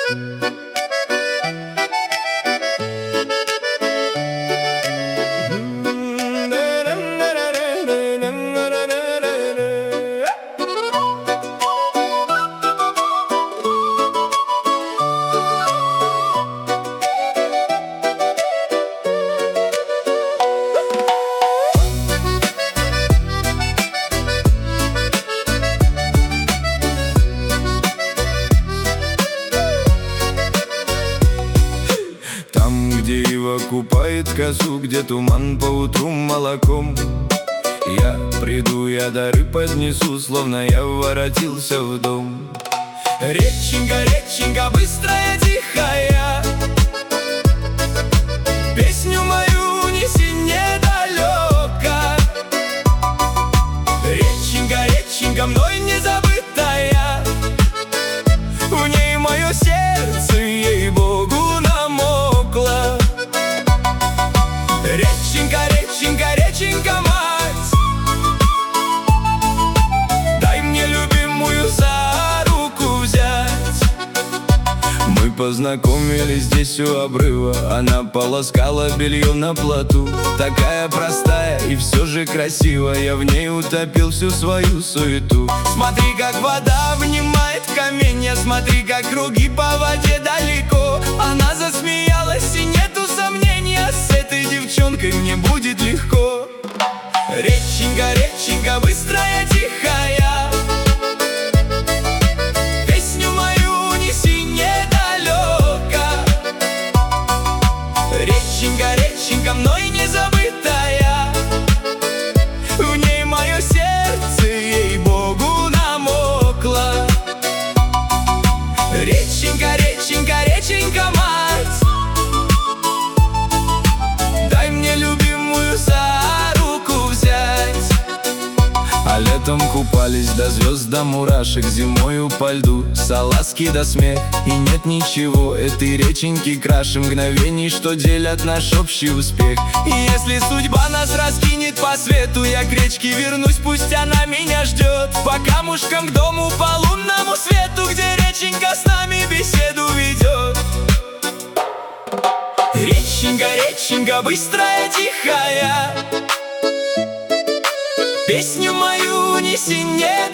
Где ива купает косу, где туман по утру молоком. Я приду, я дары поднесу, словно я воротился в дом. Реченька, реченька, быстрая, тихая, песню мою неси недалека. Реченька, реченька, мной не забытая, в ней мое сердце, ей-богу, намокло. Реченька, реченька, реченька, мать, дай мне любимую за руку взять. Мы познакомились здесь у обрыва, она полоскала белье на плоту. Такая простая и все же красивая, я в ней утопил всю свою суету. Смотри, как вода обнимает каменья, смотри, как круги по воде далеко. Она засмеялась, и нету сомнения, с этой девчонкой мне будет легко. Реченька, реченька, быстрая, тихая, песню мою неси недалека. Реченька, реченька, мной не забытая, в ней мое сердце, ей-богу, намокло. Реченька, реченька, реченька, мать, дай мне любимую за руку взять. А летом купались до звезд, до мурашек, зимою по льду, салазки до смех. И нет ничего этой реченьки краше мгновений, что делят наш общий успех. И если судьба нас раскинет по свету, я к речке вернусь, пусть она меня ждет. По камушкам к дому, по лунному свету, где реченька с нами беседу ведет. Реченька, реченька, быстрая, тихая, песню мою неси не